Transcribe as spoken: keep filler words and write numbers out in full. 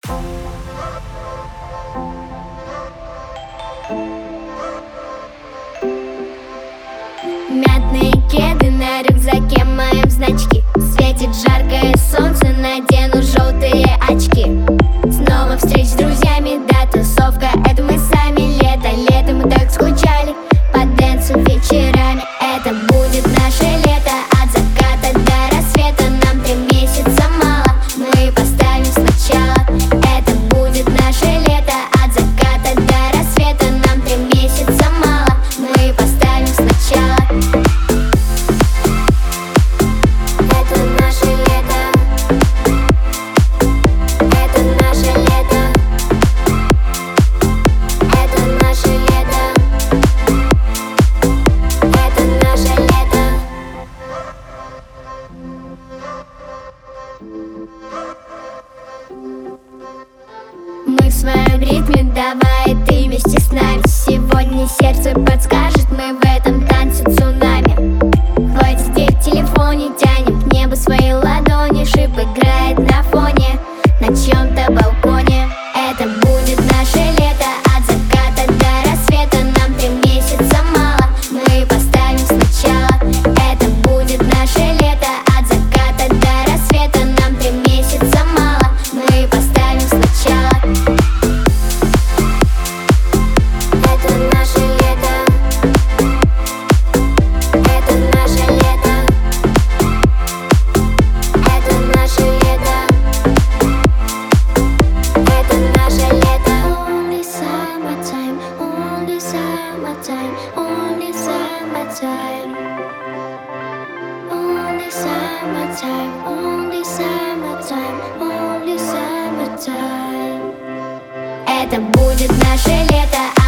Мятные кеды на рюкзаке моем значки. Светит жаркое солнце, надену желтые очки. Снова встреч с друзьями, да, тусовка, это мы сами. Лето, лето, мы так скучали по дэнсу вечерами. Это будет наше лето, от заката до рассвета. Нам три месяца мало, мы поставим сначала. Это будет наше лето, от заката до рассвета. Нам три месяца мало, мы поставим сначала. Это наше лето, это наше лето, это наше лето, это наше лето. Мы в своем ритме, давай ты вместе с нами. Сегодня сердце подскажет, мы в этом танце цунами. Хватит в телефоне, тянем к небу свои ладони. Шип играет на фоне, на чьем-то балконе. Это будет наше лето, от заката до рассвета. Нам три месяца мало, мы поставим сначала. Это будет наше лето, от заката до рассвета. Нам три месяца мало, мы поставим сначала. Это наше лето, это наше лето, это наше лето, это наше лето. Only summertime, only summertime, only summertime, only summertime, only summertime, only summertime. Это будет наше лето.